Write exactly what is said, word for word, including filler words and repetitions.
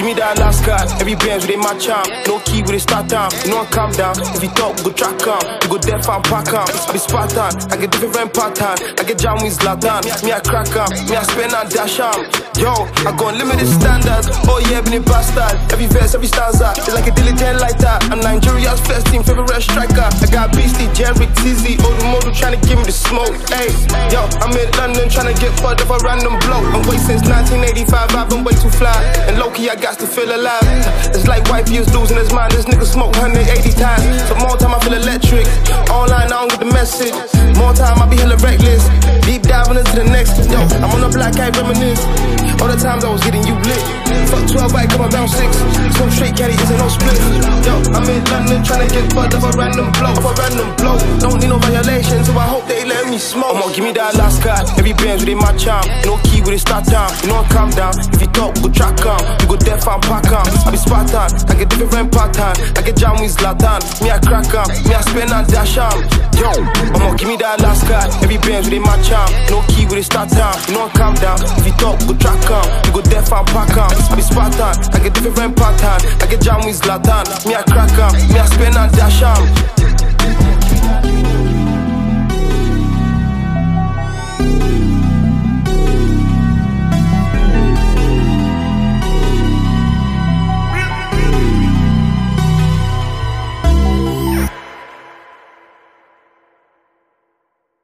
me that last card. Every bands with my charm. No key with a start time. You know I calm down. If you talk, we go track on. We go deaf and pack on. I be Spartan. I get different pattern. I get jam with Zlatan. Me I crack on. Me I spend and dash on. Yo, I go unlimited standards. Oh yeah, been a bastard. Every verse, every stanza. It's like a diligent like that. I'm Nigeria's first team favorite striker. I got Beastie, Jerry, Tizzy, Odumodu trying to give me the smoke. Hey, yo, I'm in London trying to get fucked of a random bloke. I'm wait since nineteen eighty-five. I've been way too fly. And low-key, I got to feel alive. It's like white people's losing his mind. This nigga smoke one hundred eighty times. So more time I feel electric. Online, I don't get the message. More time I be hella reckless. Deep diving into the next. Yo, I'm on the black eye reminisce. All the times I was getting you lit. Fuck twelve, I come down six. So straight caddy isn't no split. Yo, I'm in London trying to get fucked of a random blow. Of a random blow. Don't need no violation, so I hope they let me smoke. Come on, give me that last card. Every band's within my charm. No key with a start time. You know I calm down. If you talk, we go track on. We go deaf and pack on. I be Spartan. I get different pattern. I get jam with Zlatan. Me I crack on. Me I spend and dash on. Yo, come on, give me that last card. Every band's within my charm. No key with a start time. You know I calm down. If you talk, we go track on. We go deaf and pack on. I be Spartan. I get different pattern. I get jam with Zlatan. Me I crack on. Me I spend and dash on.